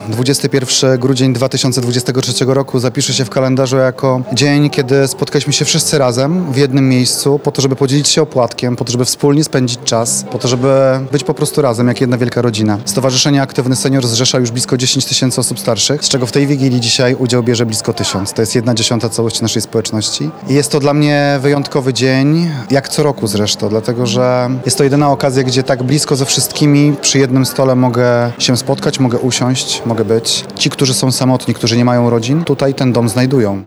21 grudzień 2023 roku zapisze się w kalendarzu jako dzień, kiedy spotkaliśmy się wszyscy razem w jednym miejscu po to, żeby podzielić się opłatkiem, po to, żeby wspólnie spędzić czas, po to, żeby być po prostu razem jak jedna wielka rodzina. Stowarzyszenie Aktywny Senior zrzesza już blisko 10 000 osób starszych, z czego w tej Wigilii dzisiaj udział bierze blisko 1000. To jest 1/10 całości naszej społeczności. I jest to dla mnie wyjątkowy dzień, jak co roku zresztą, dlatego że jest to jedyna okazja, gdzie tak blisko ze wszystkimi przy jednym stole mogę się spotkać, mogę usiąść, mogę być. Ci, którzy są samotni, którzy nie mają rodzin, tutaj ten dom znajdują.